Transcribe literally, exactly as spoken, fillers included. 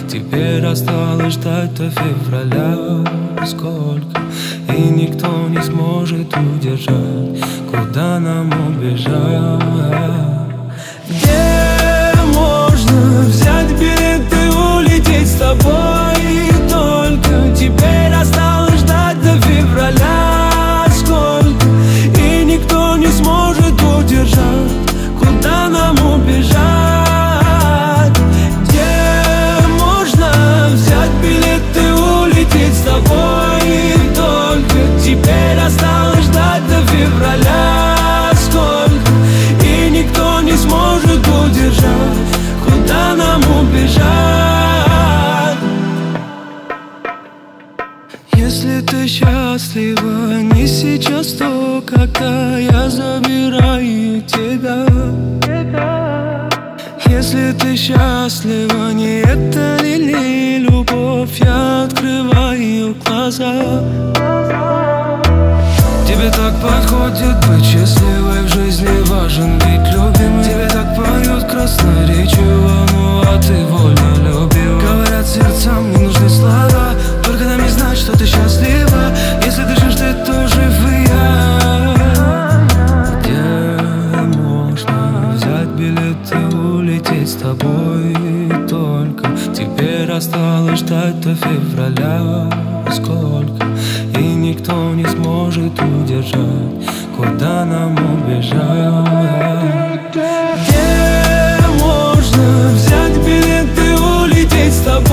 Теперь осталось ждать до февраля. Сколько, и никто не сможет удержать, куда нам убежать. Где можно взять билет и улететь с тобой? Только теперь осталось ждать до февраля. Сколько, и никто не сможет удержать, куда нам убежать. Где можно взять билет и улететь с тобой? Только теперь осталось ждать до февраля. Сколько, и никто не сможет удержать, куда нам убежать. Если ты счастлива не сейчас, то когда я забираю тебя. Если ты счастлива, не это ли любовь, я открываю глаза. Тебе так подходит быть счастливой в жизни, важен быть любимым. Тебе так поют красноречиво, ну а ты вольно любил. Говорят, сердцам не нужны слова, только нам не знать, что ты счастлива. Если дышишь ты, то жив и я. Где можно взять билет и улететь с тобой? Только теперь осталось ждать до февраля. Сколько, и никто не сможет удержать, куда нам убежать. Где можно взять билет и улететь с тобой?